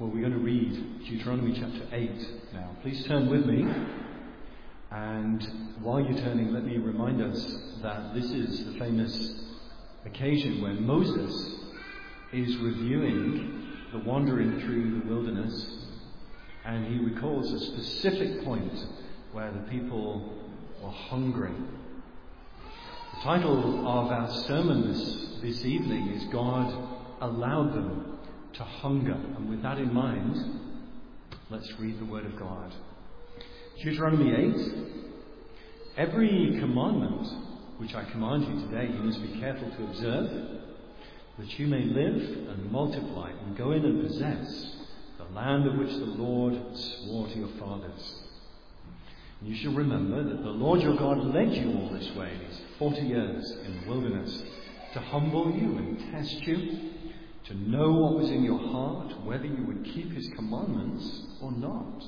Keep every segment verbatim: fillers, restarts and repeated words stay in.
Well, we're going to read Deuteronomy chapter eight now. Please turn with me. And while you're turning, let me remind us that this is the famous occasion when Moses is reviewing the wandering through the wilderness, and he recalls a specific point where the people were hungry. The title of our sermon this, this evening is God Allowed Them to Hunger. And with that in mind, let's read the Word of God. Deuteronomy eight. Every commandment which I command you today, you must be careful to observe, that you may live and multiply and go in and possess the land of which the Lord swore to your fathers. And you shall remember that the Lord your God led you all this way, these forty years in the wilderness, to humble you and test you, to know what was in your heart, whether you would keep his commandments or not.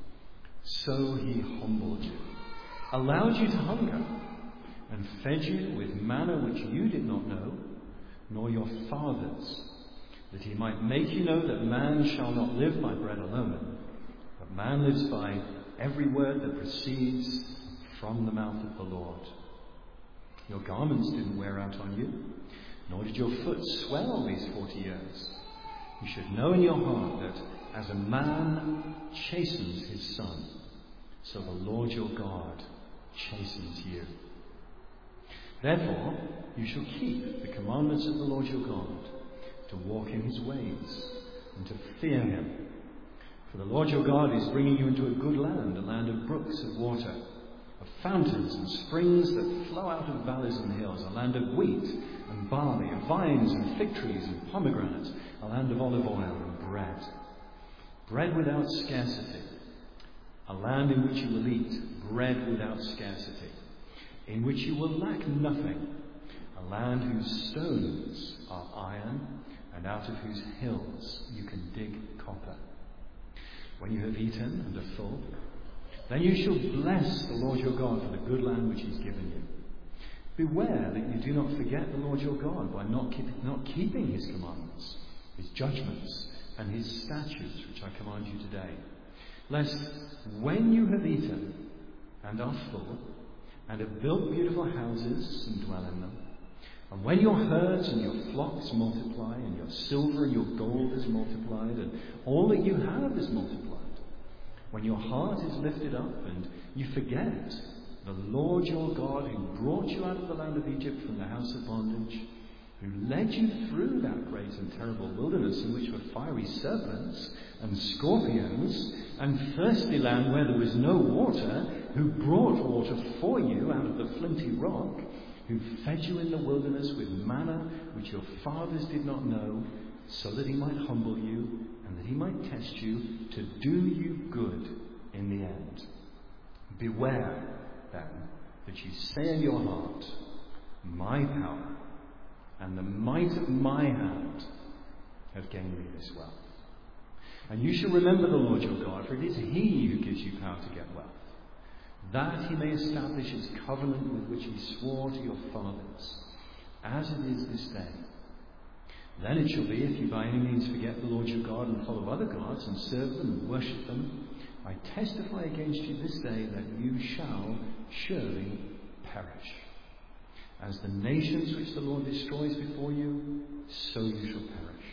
So he humbled you, allowed you to hunger, and fed you with manna which you did not know, nor your fathers, that he might make you know that man shall not live by bread alone, but man lives by every word that proceeds from the mouth of the Lord. Your garments didn't wear out on you, nor did your foot swell these forty years. You should know in your heart that as a man chastens his son, so the Lord your God chastens you. Therefore, you shall keep the commandments of the Lord your God, to walk in his ways, and to fear him. For the Lord your God is bringing you into a good land, a land of brooks of water, of fountains and springs that flow out of valleys and hills, a land of wheat and barley, of vines and fig trees and pomegranates, a land of olive oil and bread. Bread without scarcity, a land in which you will eat bread without scarcity, in which you will lack nothing, a land whose stones are iron, and out of whose hills you can dig copper. When you have eaten and are full, then you shall bless the Lord your God for the good land which he's given you. Beware that you do not forget the Lord your God by not, keep, not keeping his commandments, his judgments, and his statutes which I command you today, lest when you have eaten and are full, and have built beautiful houses and dwell in them, and when your herds and your flocks multiply, and your silver and your gold is multiplied, and all that you have is multiplied, when your heart is lifted up and you forget the Lord your God, who brought you out of the land of Egypt from the house of bondage, who led you through that great and terrible wilderness in which were fiery serpents and scorpions, and thirsty land where there was no water, who brought water for you out of the flinty rock, who fed you in the wilderness with manna which your fathers did not know, so that he might humble you and that he might test you to do you good in the end. Beware, then, that you say in your heart, my power and the might of my hand have gained me this wealth. And you shall remember the Lord your God, for it is he who gives you power to get wealth, that he may establish his covenant with which he swore to your fathers, as it is this day. Then it shall be, if you by any means forget the Lord your God and follow other gods and serve them and worship them, I testify against you this day that you shall surely perish. As the nations which the Lord destroys before you, so you shall perish,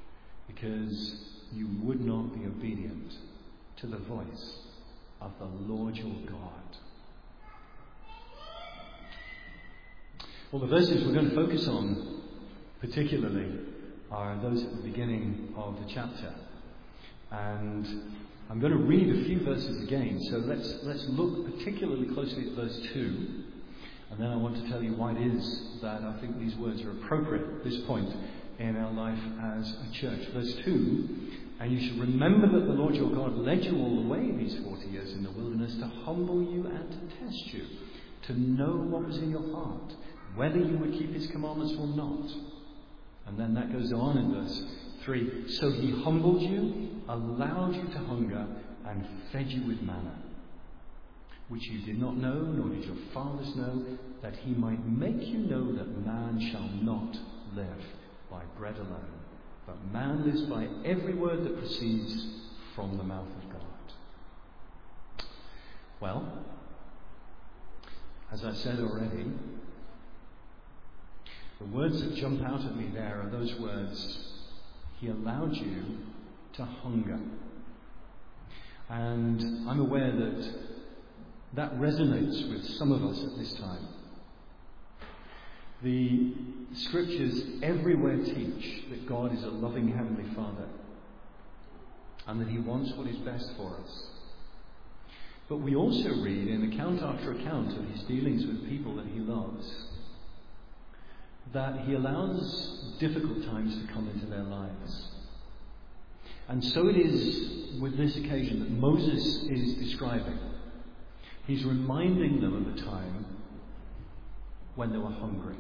because you would not be obedient to the voice of the Lord your God. Well, the verses we're going to focus on particularly are those at the beginning of the chapter. And I'm going to read a few verses again, so let's let's look particularly closely at verse two, and then I want to tell you why it is that I think these words are appropriate at this point in our life as a church. Verse two, and you shall remember that the Lord your God led you all the way these forty years in the wilderness to humble you and to test you, to know what was in your heart, whether you would keep his commandments or not. And then that goes on in verse three. So he humbled you, allowed you to hunger, and fed you with manna, which you did not know, nor did your fathers know, that he might make you know that man shall not live by bread alone, but man lives by every word that proceeds from the mouth of God. Well, as I said already, the words that jump out at me there are those words, He allowed you to hunger. And I'm aware that that resonates with some of us at this time. The scriptures everywhere teach that God is a loving Heavenly Father and that He wants what is best for us. But we also read in account after account of His dealings with people that He loves that He allows difficult times to come into their lives. And so it is with this occasion that Moses is describing. He's reminding them of a time when they were hungry.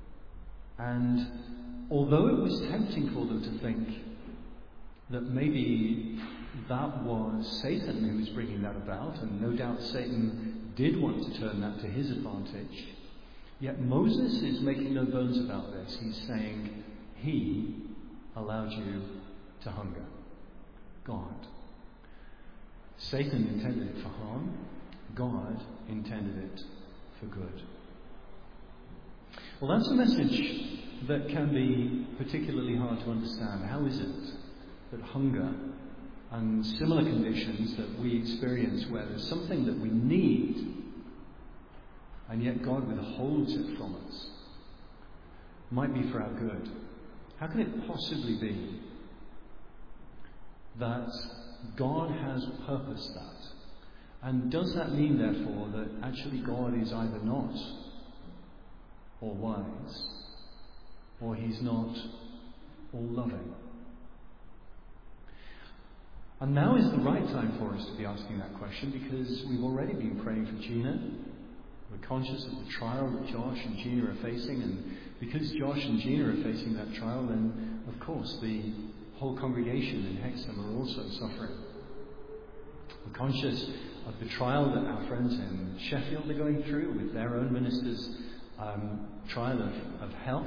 And although it was tempting for them to think that maybe that was Satan who was bringing that about, and no doubt Satan did want to turn that to his advantage, yet Moses is making no bones about this. He's saying, He allowed you to hunger. God. Satan intended it for harm. God intended it for good. Well, that's a message that can be particularly hard to understand. How is it that hunger and similar conditions that we experience where there's something that we need and yet God withholds it from us might be for our good? How can it possibly be that God has purposed that? And does that mean, therefore, that actually God is either not all wise, or He's not all loving? And now is the right time for us to be asking that question, because we've already been praying for Gina. We're conscious of the trial that Josh and Gina are facing, and because Josh and Gina are facing that trial, then of course the whole congregation in Hexham are also suffering. We're conscious of the trial that our friends in Sheffield are going through with their own ministers' um, trial of, of health.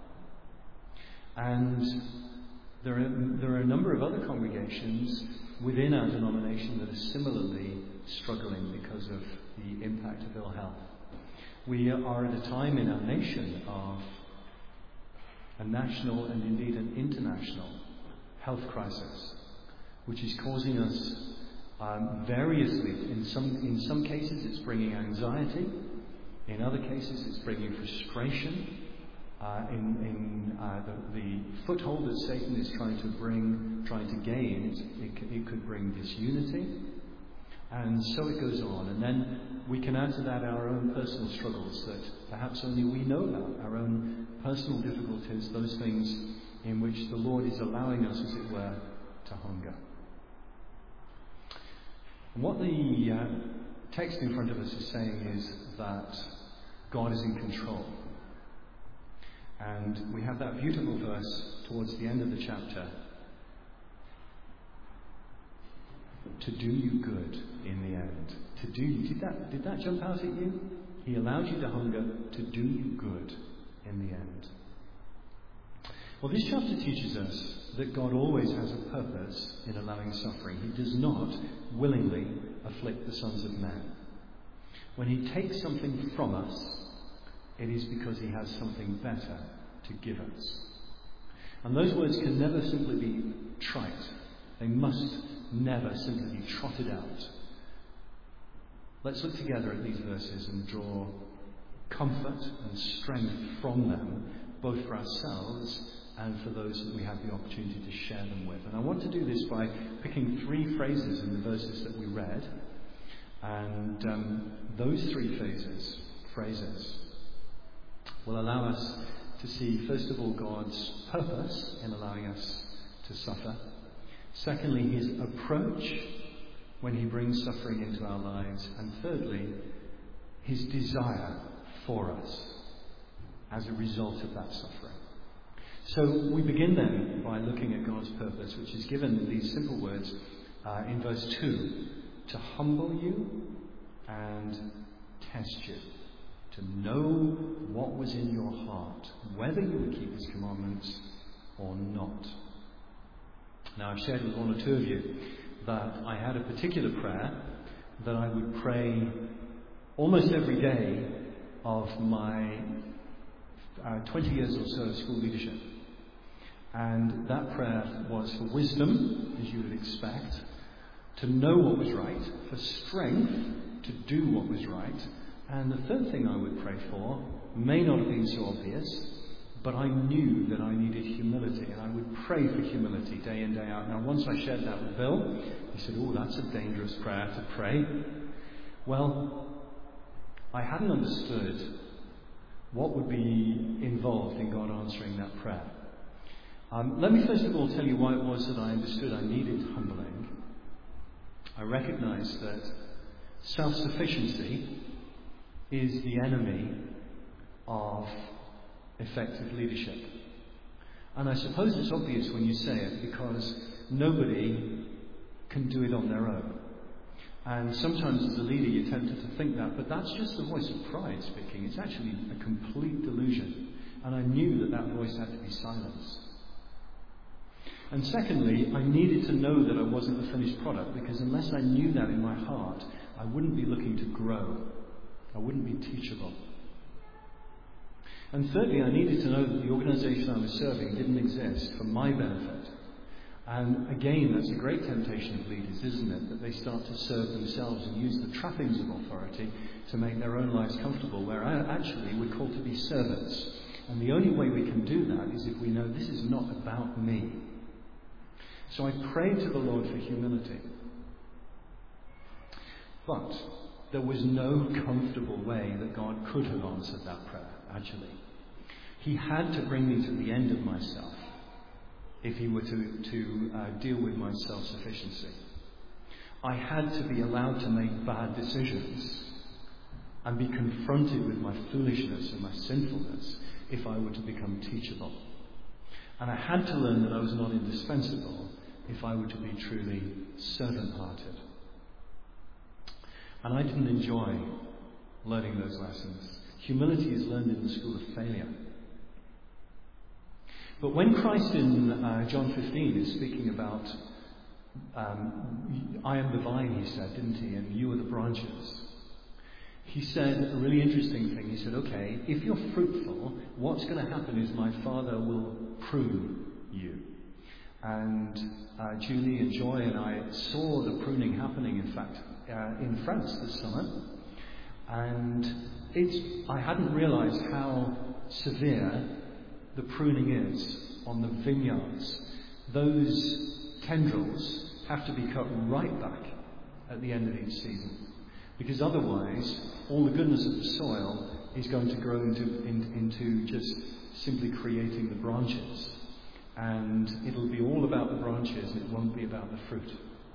And there are, there are a number of other congregations within our denomination that are similarly struggling because of the impact of ill health. We are at a time in our nation of a national and indeed an international health crisis, which is causing us um, variously. In some in some cases, it's bringing anxiety. In other cases, it's bringing frustration. Uh, in in uh, the, the foothold that Satan is trying to bring, trying to gain, it, it, could, it could bring disunity, and so it goes on. And then we can add to that our own personal struggles that perhaps only we know about, our own personal difficulties, those things in which the Lord is allowing us, as it were, to hunger. And what the uh, text in front of us is saying is that God is in control. And we have that beautiful verse towards the end of the chapter. To do you good in the end. To do you. Did that, did that jump out at you? He allowed you to hunger to do you good in the end. Well, this chapter teaches us that God always has a purpose in allowing suffering. He does not willingly afflict the sons of men. When He takes something from us, it is because He has something better to give us. And those words can never simply be trite. They must never simply be trotted out. Let's look together at these verses and draw comfort and strength from them, both for ourselves and for those that we have the opportunity to share them with. And I want to do this by picking three phrases in the verses that we read. And um, those three phrases, phrases will allow us to see, first of all, God's purpose in allowing us to suffer. Secondly, His approach when He brings suffering into our lives. And thirdly, His desire for us as a result of that suffering. So we begin then by looking at God's purpose, which is given in these simple words uh, in verse two. To humble you and test you. To know what was in your heart, whether you would keep His commandments or not. Now, I've shared with one or two of you that I had a particular prayer that I would pray almost every day of my uh, twenty years or so of school leadership. And that prayer was for wisdom, as you would expect, to know what was right, for strength to do what was right. And the third thing I would pray for may not have been so obvious, but I knew that I needed humility, and I would pray for humility day in, day out. Now, once I shared that with Bill, he said, "Oh, that's a dangerous prayer to pray." Well, I hadn't understood what would be involved in God answering that prayer. Um, let me first of all tell you why it was that I understood I needed humbling. I recognized that self-sufficiency is the enemy of effective leadership. And I suppose it's obvious when you say it, because nobody can do it on their own. And sometimes as a leader you're tempted to think that, but that's just the voice of pride speaking. It's actually a complete delusion. And I knew that that voice had to be silenced. And secondly, I needed to know that I wasn't the finished product, because unless I knew that in my heart, I wouldn't be looking to grow. I wouldn't be teachable. And thirdly, I needed to know that the organisation I was serving didn't exist for my benefit. And again, that's a great temptation of leaders, isn't it? That they start to serve themselves and use the trappings of authority to make their own lives comfortable, where actually we're called to be servants. And the only way we can do that is if we know this is not about me. So I prayed to the Lord for humility. But there was no comfortable way that God could have answered that prayer, actually. He had to bring me to the end of myself if he were to, to uh, deal with my self-sufficiency. I had to be allowed to make bad decisions and be confronted with my foolishness and my sinfulness if I were to become teachable. And I had to learn that I was not indispensable if I were to be truly servant-hearted. And I didn't enjoy learning those lessons. Humility is learned in the school of failure. But when Christ in uh, John fifteen is speaking about, um, I am the vine, he said, didn't he? And you are the branches. He said a really interesting thing. He said, okay, if you're fruitful, what's going to happen is my Father will prune you. And uh, Julie and Joy and I saw the pruning happening, in fact, uh, in France this summer. And it's, I hadn't realised how severe the pruning is on the vineyards. Those tendrils have to be cut right back at the end of each season, because otherwise all the goodness of the soil is going to grow into, in, into just simply creating the branches, and it'll be all about the branches and it won't be about the fruit.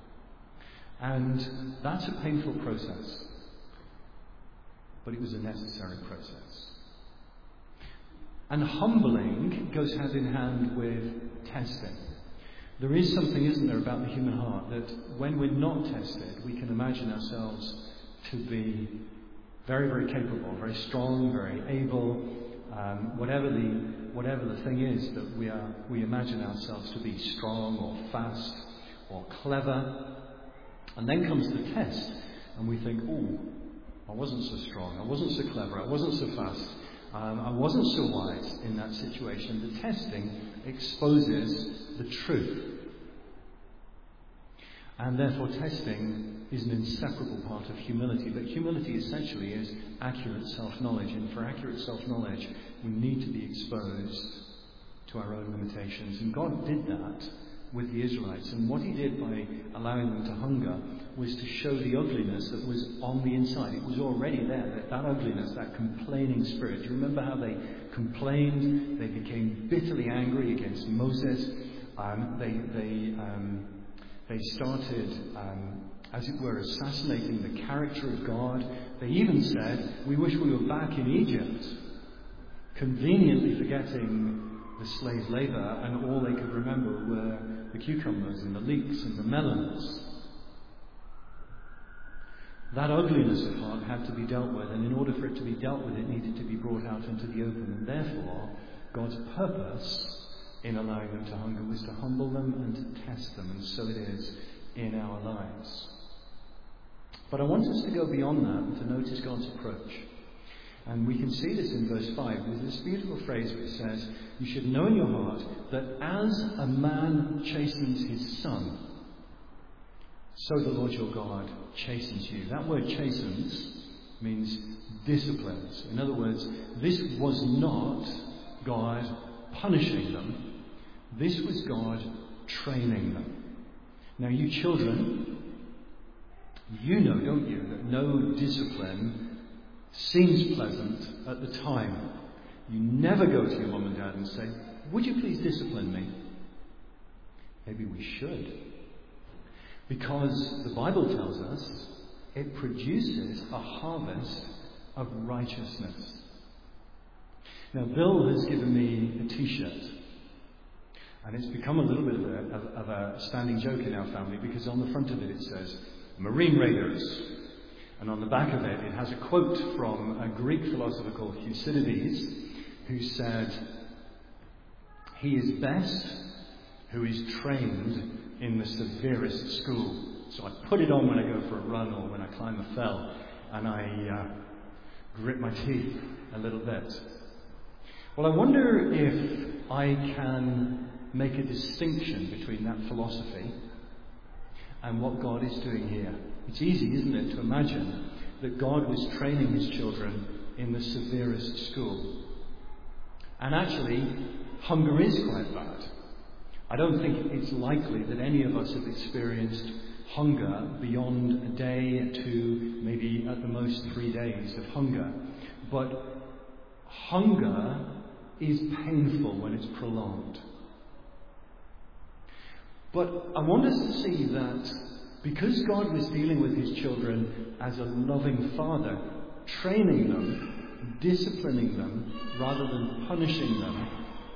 And that's a painful process, but it was a necessary process. And humbling goes hand in hand with testing. There is something, isn't there, about the human heart that when we're not tested, we can imagine ourselves to be very, very capable, very strong, very able, um, whatever the whatever the thing is that we are, we imagine ourselves to be strong or fast or clever. And then comes the test, and we think, oh, I wasn't so strong, I wasn't so clever, I wasn't so fast. Um, I wasn't so wise in that situation. The testing exposes the truth. And therefore testing is an inseparable part of humility. But humility essentially is accurate self-knowledge. And for accurate self-knowledge, we need to be exposed to our own limitations. And God did that with the Israelites. And what he did by allowing them to hunger was to show the ugliness that was on the inside. It was already there, that, that ugliness, that complaining spirit. Do you remember how they complained? They became bitterly angry against Moses. Um, they, they, um, they started, um, as it were, assassinating the character of God. They even said, we wish we were back in Egypt, conveniently forgetting the slave labour, and all they could remember were the cucumbers and the leeks and the melons. That ugliness of heart had to be dealt with, and in order for it to be dealt with, it needed to be brought out into the open. And therefore, God's purpose in allowing them to hunger was to humble them and to test them, and so it is in our lives. But I want us to go beyond that and to notice God's approach. And we can see this in verse five. There's this beautiful phrase which says, "You should know in your heart that as a man chastens his son, so the Lord your God chastens you." That word chastens means disciplines. In other words, this was not God punishing them. This was God training them. Now, you children, you know, don't you, that no discipline seems pleasant at the time. You never go to your mum and dad and say, "Would you please discipline me?" Maybe we should. Because the Bible tells us it produces a harvest of righteousness. Now, Bill has given me a t-shirt. And it's become a little bit of a, of, of a standing joke in our family, because on the front of it it says, "Marine Raiders." And on the back of it, it has a quote from a Greek philosopher called Thucydides, who said, "He is best who is trained in the severest school." So I put it on when I go for a run or when I climb a fell, and I uh, grit my teeth a little bit. Well, I wonder if I can make a distinction between that philosophy and what God is doing here. It's easy, isn't it, to imagine that God was training his children in the severest school. And actually, hunger is quite bad. I don't think it's likely that any of us have experienced hunger beyond a day, two, maybe at the most three days of hunger. But hunger is painful when it's prolonged. But I want us to see that because God was dealing with his children as a loving father, training them, disciplining them, rather than punishing them,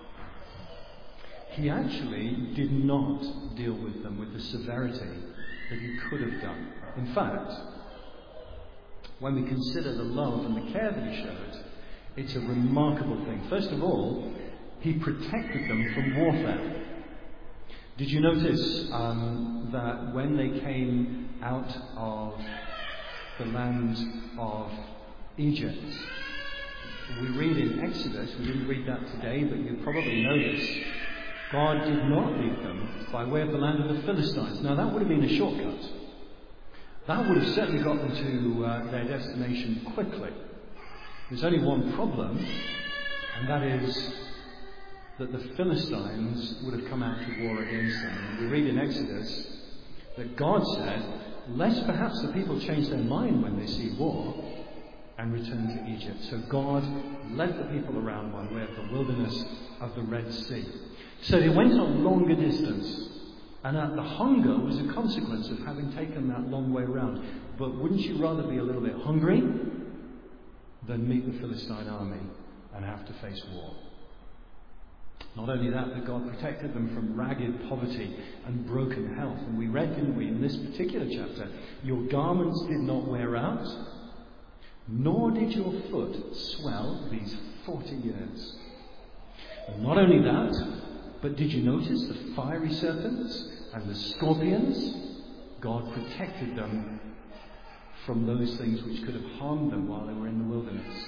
he actually did not deal with them with the severity that he could have done. In fact, when we consider the love and the care that he showed, it's a remarkable thing. First of all, he protected them from warfare. Did you notice um, that when they came out of the land of Egypt, we read in Exodus, we didn't read that today, but you probably know this, God did not lead them by way of the land of the Philistines. Now that would have been a shortcut. That would have certainly got them to uh, their destination quickly. There's only one problem, and that is that the Philistines would have come out to war against them. And we read in Exodus that God said, lest perhaps the people change their mind when they see war and return to Egypt. So God led the people around by way of the wilderness of the Red Sea. So they went a longer distance, and that the hunger was a consequence of having taken that long way around. But wouldn't you rather be a little bit hungry than meet the Philistine army and have to face war? Not only that, but God protected them from ragged poverty and broken health. And we read, didn't we, in this particular chapter, your garments did not wear out, nor did your foot swell these forty years. And not only that, but did you notice the fiery serpents and the scorpions? God protected them from those things which could have harmed them while they were in the wilderness.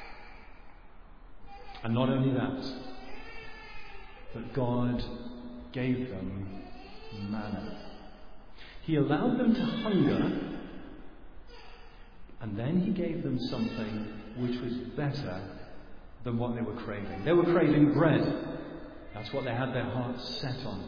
And not only that, but God gave them manna. He allowed them to hunger, and then he gave them something which was better than what they were craving. They were craving bread. That's what they had their hearts set on.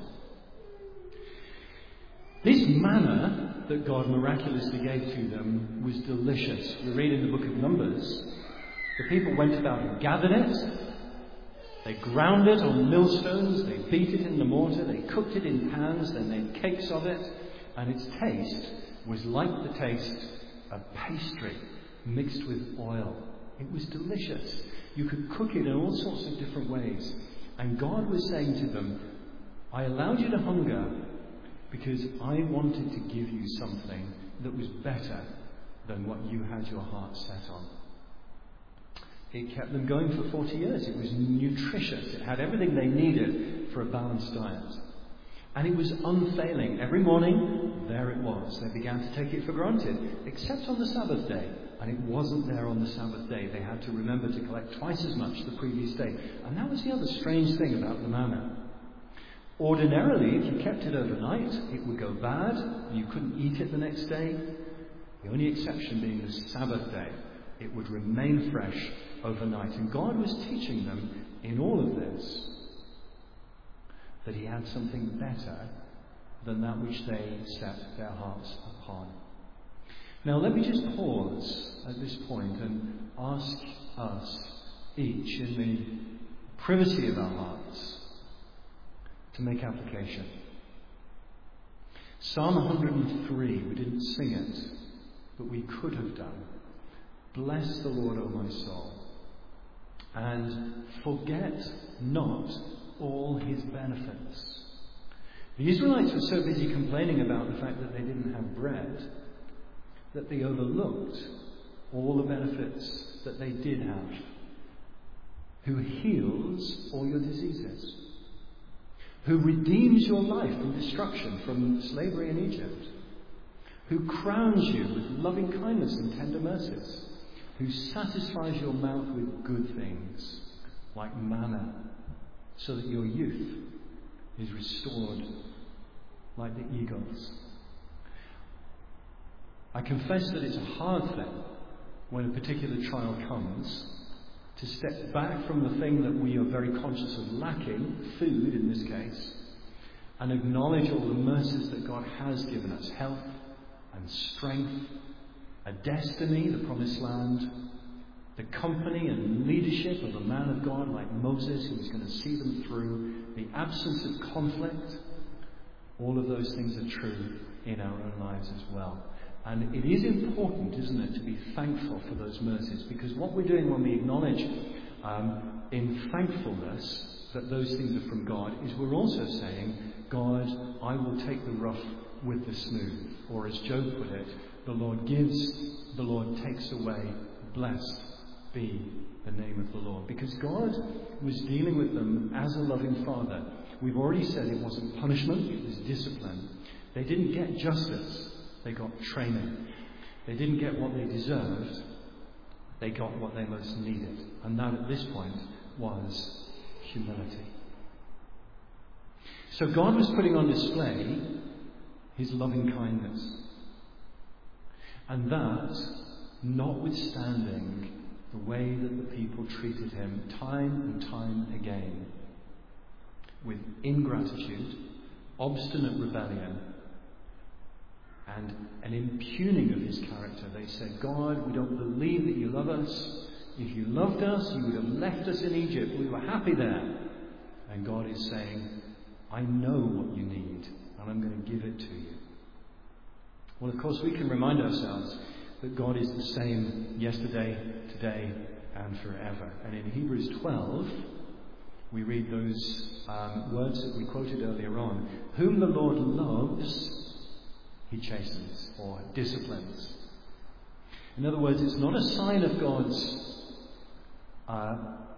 This manna that God miraculously gave to them was delicious. We read in the book of Numbers, the people went about and gathered it. They ground it on millstones, they beat it in the mortar, they cooked it in pans, then they made cakes of it, and its taste was like the taste of pastry mixed with oil. It was delicious. You could cook it in all sorts of different ways. And God was saying to them, I allowed you to hunger because I wanted to give you something that was better than what you had your heart set on. It kept them going for forty years. It was nutritious. It had everything they needed for a balanced diet. And it was unfailing. Every morning, there it was. They began to take it for granted, except on the Sabbath day. And it wasn't there on the Sabbath day. They had to remember to collect twice as much the previous day. And that was the other strange thing about the manna. Ordinarily, if you kept it overnight, it would go bad, and you couldn't eat it the next day. The only exception being the Sabbath day. It would remain fresh overnight. And God was teaching them in all of this that he had something better than that which they set their hearts upon. Now let me just pause at this point and ask us each in the privacy of our hearts to make application. Psalm one hundred three, we didn't sing it, but we could have done. Bless the Lord, O my soul, and forget not all his benefits. The Israelites were so busy complaining about the fact that they didn't have bread that they overlooked all the benefits that they did have. Who heals all your diseases, who redeems your life from destruction, from slavery in Egypt, who crowns you with loving kindness and tender mercies, who satisfies your mouth with good things like manna, so that your youth is restored like the eagles. I confess that it's a hard thing when a particular trial comes to step back from the thing that we are very conscious of lacking, food in this case, and acknowledge all the mercies that God has given us, health and strength, a destiny, the promised land, the company and leadership of a man of God like Moses who was going to see them through, the absence of conflict. All of those things are true in our own lives as well. And it is important, isn't it, to be thankful for those mercies, because what we're doing when we acknowledge um, in thankfulness that those things are from God is we're also saying, God, I will take the rough with the smooth. Or as Job put it, the Lord gives, the Lord takes away, blessed be the name of the Lord. Because God was dealing with them as a loving Father. We've already said it wasn't punishment, it was discipline. They didn't get justice, they got training. They didn't get what they deserved, they got what they most needed. And that at this point was humility. So God was putting on display his loving kindness. And that, notwithstanding the way that the people treated him time and time again, with ingratitude, obstinate rebellion, and an impugning of his character. They said, God, we don't believe that you love us. If you loved us, you would have left us in Egypt. We were happy there. And God is saying, I know what you need, and I'm going to give it to you. Well, of course, we can remind ourselves that God is the same yesterday, today, and forever. And in Hebrews twelve, we read those um, words that we quoted earlier on. Whom the Lord loves, he chastens or disciplines. In other words, it's not a sign of God's uh,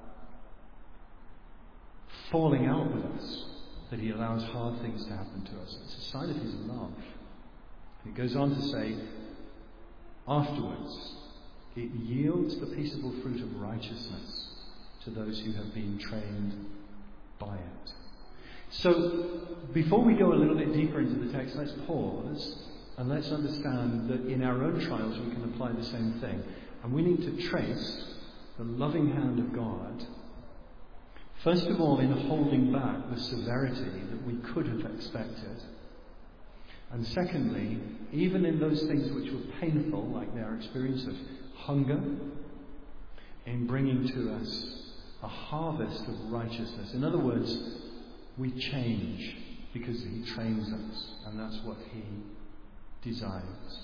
falling out with us that he allows hard things to happen to us. It's a sign of his love. It goes on to say, afterwards, it yields the peaceable fruit of righteousness to those who have been trained by it. So, before we go a little bit deeper into the text, let's pause and let's understand that in our own trials we can apply the same thing. And we need to trace the loving hand of God, first of all in holding back the severity that we could have expected. And secondly, even in those things which were painful, like their experience of hunger, in bringing to us a harvest of righteousness. In other words, we change because he trains us, and that's what he desires.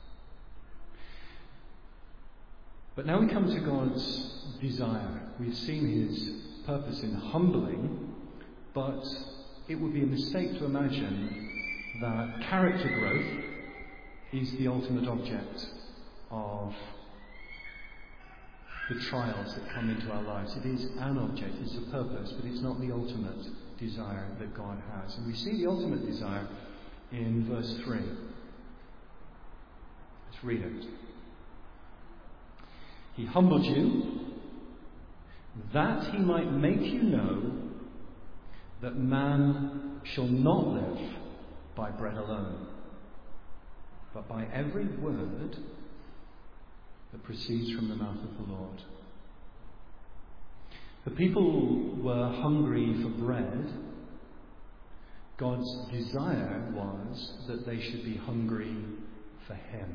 But now we come to God's desire. We've seen his purpose in humbling, but it would be a mistake to imagine that character growth is the ultimate object of the trials that come into our lives. It is an object, it's a purpose, but it's not the ultimate desire that God has. And we see the ultimate desire in verse three. Let's read it. He humbled you, that he might make you know that man shall not live by bread alone, but by every word that proceeds from the mouth of the Lord. The people were hungry for bread. God's desire was that they should be hungry for Him.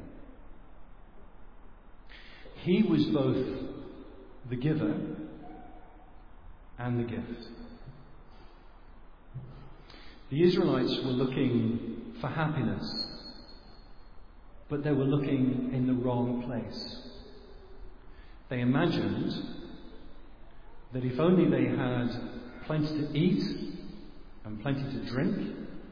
He was both the giver and the gift. The Israelites were looking for happiness, but they were looking in the wrong place. They imagined that if only they had plenty to eat and plenty to drink,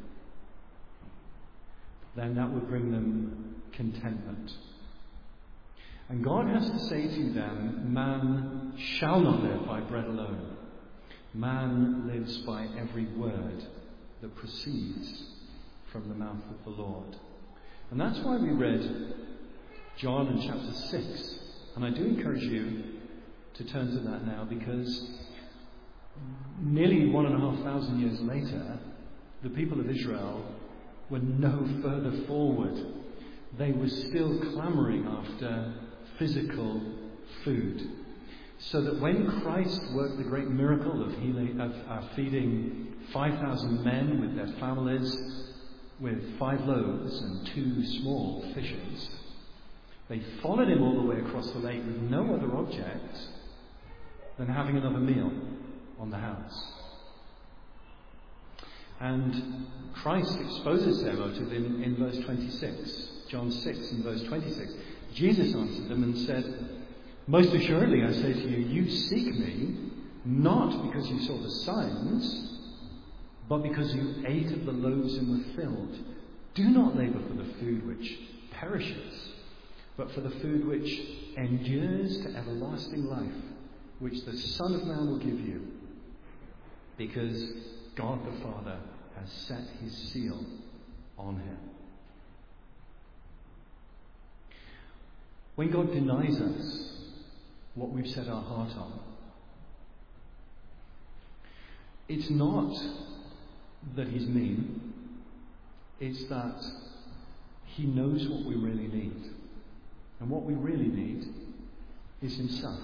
then that would bring them contentment. And God has to say to them, man shall not live by bread alone. Man lives by every word that proceeds from the mouth of the Lord. And that's why we read John in chapter six. And I do encourage you to turn to that now, because nearly one and a half thousand years later, the people of Israel were no further forward. They were still clamouring after physical food. So that when Christ worked the great miracle of, healing, of uh, feeding five thousand men with their families with five loaves and two small fishes, they followed him all the way across the lake with no other object than having another meal on the house. And Christ exposes their motive in, in verse twenty-six, John six and verse twenty-six. Jesus answered them and said, most assuredly I say to you, you seek me not because you saw the signs, but because you ate of the loaves and were filled. Do not labour for the food which perishes, but for the food which endures to everlasting life, which the Son of Man will give you, because God the Father has set his seal on him. When God denies us what we've set our heart on, it's not that he's mean, it's that he knows what we really need. And what we really need is himself.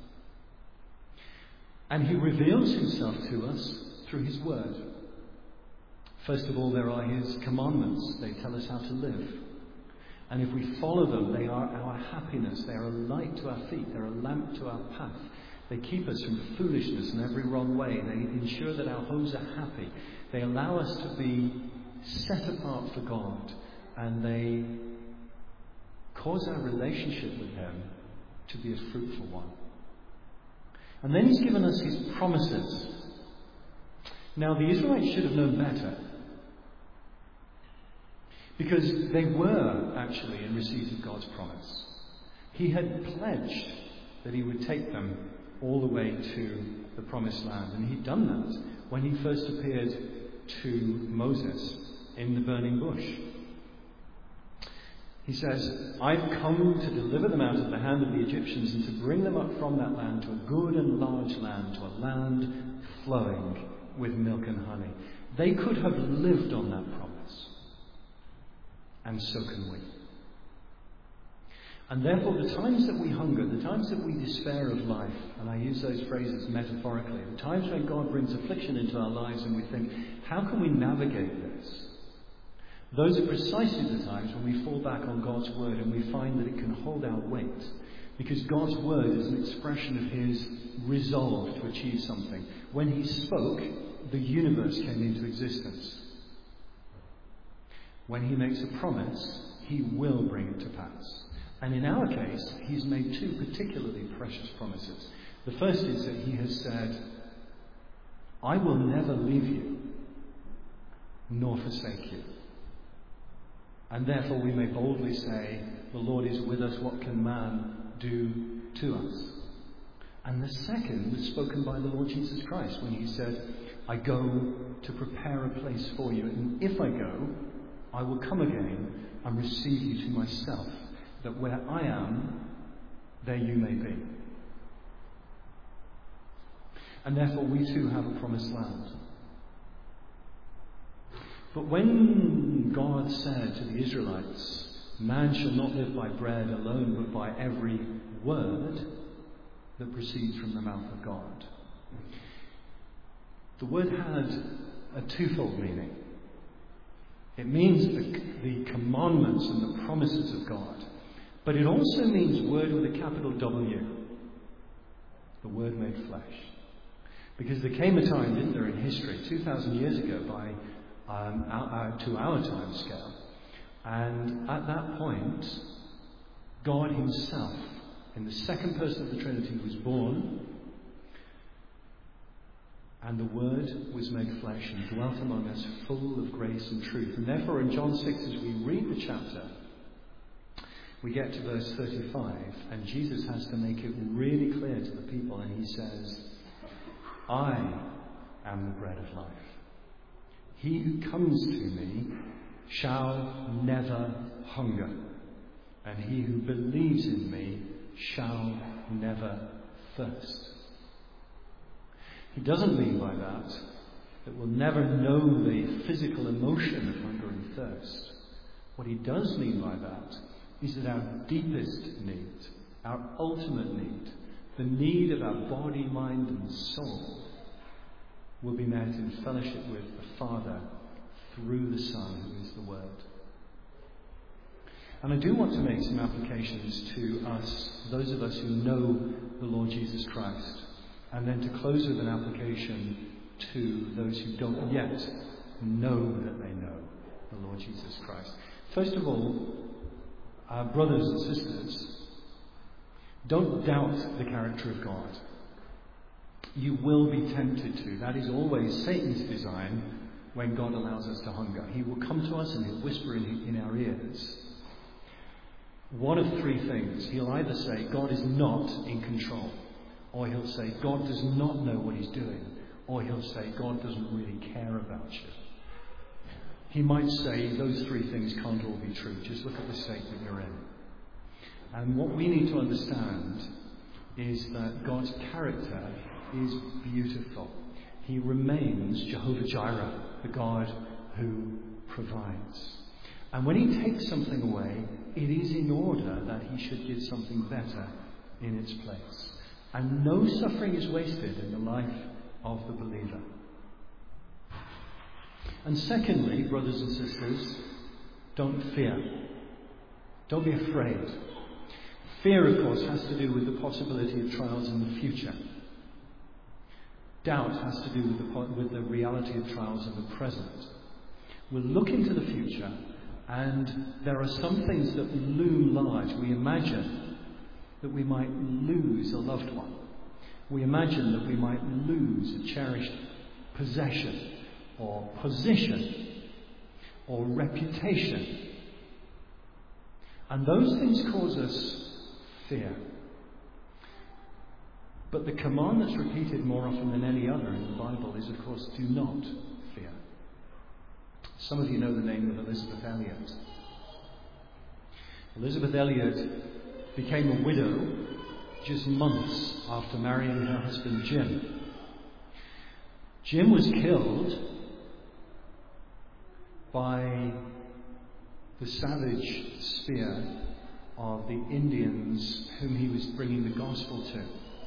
And he reveals himself to us through his word. First of all, there are his commandments. They tell us how to live. And if we follow them, they are our happiness. They are a light to our feet. They're a lamp to our path. They keep us from foolishness and every wrong way. They ensure that our homes are happy. They allow us to be set apart for God. And they cause our relationship with him to be a fruitful one. And then he's given us his promises. Now, the Israelites should have known better, because they were actually in receipt of God's promise. He had pledged that he would take them all the way to the promised land. And he'd done that when he first appeared to Moses in the burning bush. He says, I've come to deliver them out of the hand of the Egyptians and to bring them up from that land to a good and large land, to a land flowing with milk and honey. They could have lived on that promise. And so can we. And therefore, the times that we hunger, the times that we despair of life, and I use those phrases metaphorically, the times when God brings affliction into our lives and we think, how can we navigate this? Those are precisely the times when we fall back on God's word and we find that it can hold our weight. Because God's word is an expression of his resolve to achieve something. When he spoke, the universe came into existence. When he makes a promise, he will bring it to pass. And in our case, he's made two particularly precious promises. The first is that he has said, I will never leave you, nor forsake you. And therefore we may boldly say, the Lord is with us, what can man do to us? And the second was spoken by the Lord Jesus Christ when he said, I go to prepare a place for you, and if I go, I will come again and receive you to myself, that where I am, there you may be. And therefore we too have a promised land. But when God said to the Israelites, man shall not live by bread alone, but by every word that proceeds from the mouth of God, the word had a twofold meaning. It means the, the commandments and the promises of God, but it also means word with a capital W, the Word made flesh. Because there came a time, didn't there, in history, two thousand years ago, by um, our, our, to our time scale, and at that point, God himself, in the second person of the Trinity, was born, and the Word was made flesh and dwelt among us, full of grace and truth. And therefore, in John six, as we read the chapter, we get to verse thirty-five, and Jesus has to make it really clear to the people, and he says, I am the bread of life. He who comes to me shall never hunger, and he who believes in me shall never thirst. He doesn't mean by that that we'll never know the physical emotion of hunger and thirst. What he does mean by that is that our deepest need, our ultimate need, the need of our body, mind and soul, will be met in fellowship with the Father through the Son, who is the Word. And I do want to make some applications to us, those of us who know the Lord Jesus Christ, and then to close with an application to those who don't yet know that they know the Lord Jesus Christ. First of all, uh, brothers and sisters, don't doubt the character of God. You will be tempted to. That is always Satan's design when God allows us to hunger. He will come to us and he'll whisper in, in our ears one of three things. He'll either say God is not in control, or he'll say God does not know what he's doing, or he'll say God doesn't really care about you. He might say those three things can't all be true. Just look at the state that you're in. And what we need to understand is that God's character is beautiful. He remains Jehovah Jireh, the God who provides. And when he takes something away, it is in order that he should give something better in its place. And no suffering is wasted in the life of the believer. And secondly, brothers and sisters, don't fear. Don't be afraid. Fear, of course, has to do with the possibility of trials in the future. Doubt has to do with the, with the reality of trials in the present. We'll look into the future, and there are some things that loom large. We imagine that we might lose a loved one. We imagine that we might lose a cherished possession or position or reputation. And those things cause us fear. But the command that's repeated more often than any other in the Bible is, of course, do not fear. Some of you know the name of Elizabeth Elliot. Elizabeth Elliot became a widow just months after marrying her husband Jim. Jim was killed by the savage spear of the Indians whom he was bringing the gospel to.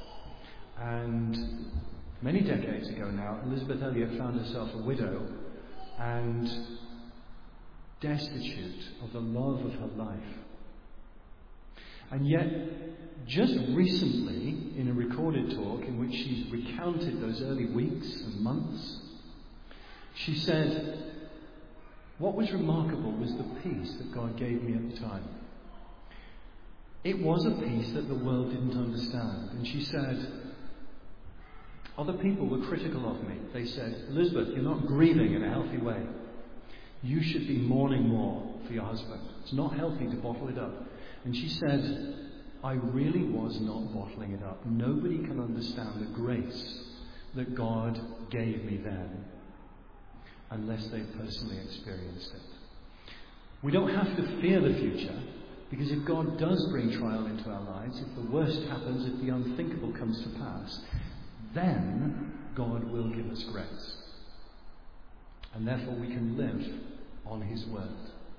And many decades ago now, Elizabeth Elliot found herself a widow and destitute of the love of her life. And yet, just recently, in a recorded talk in which she recounted those early weeks and months, she said, what was remarkable was the peace that God gave me at the time. It was a peace that the world didn't understand. And she said, other people were critical of me. They said, Elizabeth, you're not grieving in a healthy way. You should be mourning more for your husband. It's not healthy to bottle it up. And she said, I really was not bottling it up. Nobody can understand the grace that God gave me then unless they've personally experienced it. We don't have to fear the future, because if God does bring trial into our lives, if the worst happens, if the unthinkable comes to pass, then God will give us grace. And therefore we can live on His word.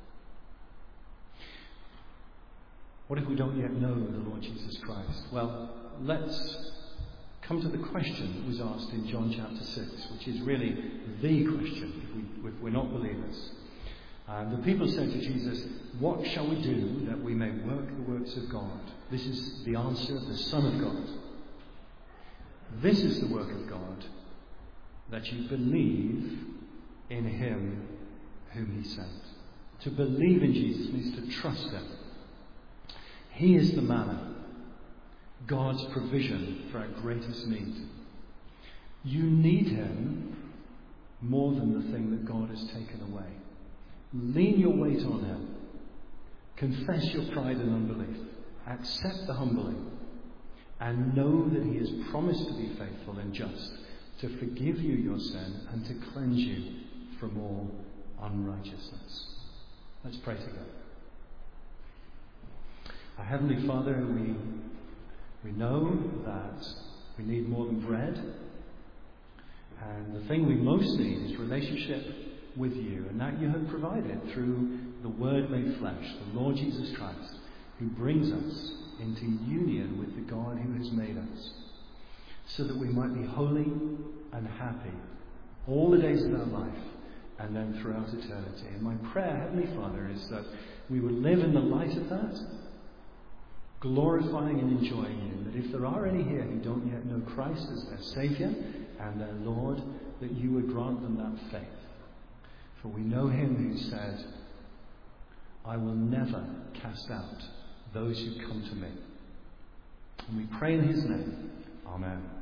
What if we don't yet know the Lord Jesus Christ? Well, let's come to the question that was asked in John chapter six, which is really the question if, we, if we're not believers. Um, the people said to Jesus, "What shall we do that we may work the works of God?" This is the answer of the Son of God. This is the work of God, that you believe in Him whom He sent. To believe in Jesus means to trust Him. He is the manna, God's provision for our greatest need. You need Him more than the thing that God has taken away. Lean your weight on Him. Confess your pride and unbelief. Accept the humbling. And know that He has promised to be faithful and just, to forgive you your sin and to cleanse you from all unrighteousness. Let's pray together. Our Heavenly Father, we, we know that we need more than bread. And the thing we most need is relationship with you, and that you have provided through the Word made flesh, the Lord Jesus Christ, who brings us into union with the God who has made us, so that we might be holy and happy all the days of our life and then throughout eternity. And my prayer, Heavenly Father, is that we would live in the light of that, glorifying and enjoying you. That if there are any here who don't yet know Christ as their Saviour and their Lord, that you would grant them that faith. For we know Him who said, "I will never cast out those who come to me." And we pray in His name. Amen.